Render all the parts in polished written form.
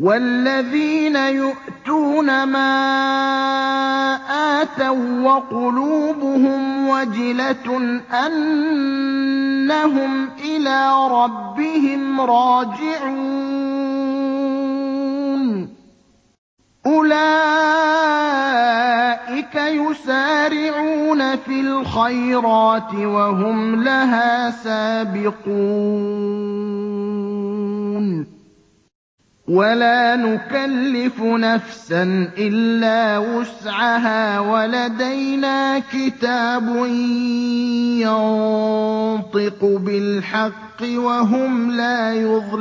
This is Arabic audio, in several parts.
وَالَّذِينَ يُؤْتُونَ مَا آتَوا وَّقُلُوبُهُمْ وَجِلَةٌ أَنَّهُمْ إِلَىٰ رَبِّهِمْ رَاجِعُونَ أُولَٰئِكَ يُسَارِعُونَ فِي الْخَيْرَاتِ وَهُمْ لَهَا سَابِقُونَ وَلَا نُكَلِّفُ نَفْسًا إِلَّا وُسْعَهَا وَلَدَيْنَا كِتَابٌ يَنطِقُ بِالْحَقِّ وَهُمْ لَا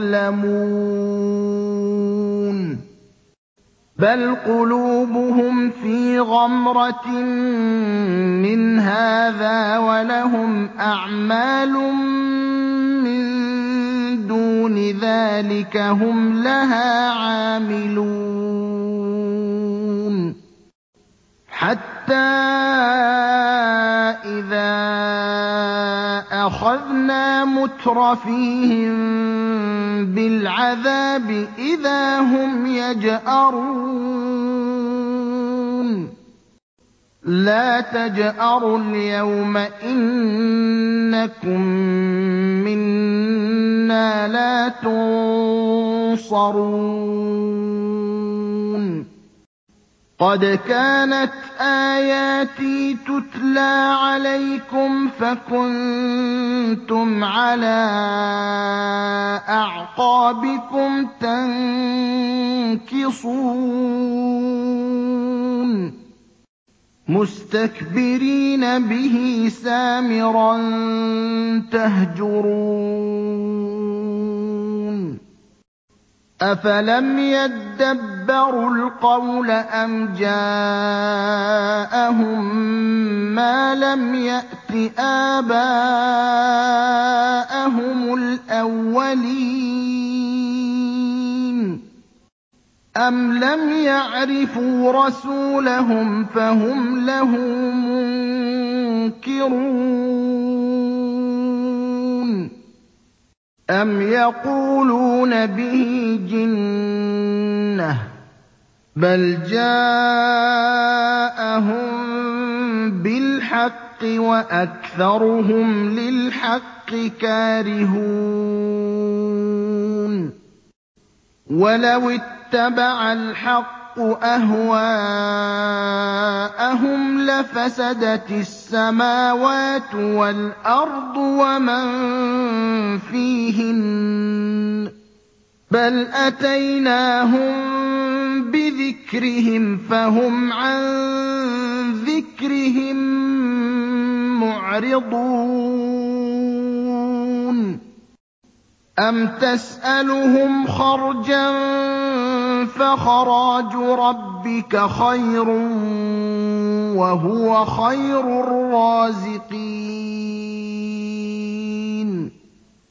يُظْلَمُونَ بَلْ قُلُوبُهُمْ فِي غَمْرَةٍ مِّنْ هَٰذَا وَلَهُمْ أَعْمَالٌ مِّن دُونِ ذَٰلِكَ هُمْ لَهَا عَامِلُونَ حَتَّىٰ إِذَا أَخَذْنَا مُتْرَفِيهِم بِالْعَذَابِ إِذَا هُمْ يَجْأَرُونَ لَا تَجْأَرُوا الْيَوْمَ إِنَّكُم مِّنَّا لَا تُنصَرُونَ قَدْ كَانَتْ آيَاتِي تُتْلَىٰ عَلَيْكُمْ فَكُنتُمْ عَلَىٰ أَعْقَابِكُمْ تَنكِصُونَ مُسْتَكْبِرِينَ بِهِ سَامِرًا تَهْجُرُونَ أَفَلَمْ يَدَّبَّرُوا الْقَوْلَ أَمْ جَاءَهُم مَّا لَمْ يَأْتِ آبَاءَهُمُ الْأَوَّلِينَ أَمْ لَمْ يَعْرِفُوا رَسُولَهُمْ فَهُمْ لَهُ مُنكِرُونَ أَمْ يَقُولُونَ بِهِ جِنَّةٌ ۚ بَلْ جَاءَهُم بِالْحَقِّ وَأَكْثَرُهُمْ لِلْحَقِّ كَارِهُونَ وَلَوِ اتَّبَعَ الْحَقُّ أَهْوَاءَهُمْ لَفَسَدَتِ السَّمَاوَاتُ وَالْأَرْضُ وَمَن فِيهِنَّ ۚ بَلْ أَتَيْنَاهُم بِذِكْرِهِمْ فَهُمْ عَن ذِكْرِهِم مُّعْرِضُونَ أَمْ تَسْأَلُهُمْ خَرْجًا فَخَرَاجُ رَبِّكَ خَيْرٌ ۖ وَهُوَ خَيْرُ الرَّازِقِينَ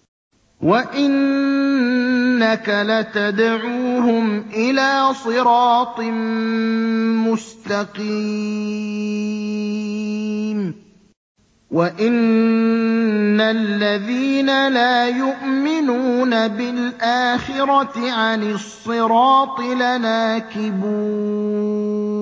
وَإِنَّكَ لَتَدْعُوهُمْ إِلَىٰ صِرَاطٍ مُّسْتَقِيمٍ وَإِنَّ الَّذِينَ لَا يُؤْمِنُونَ بِالْآخِرَةِ عَنِ الصِّرَاطِ لَنَاكِبُونَ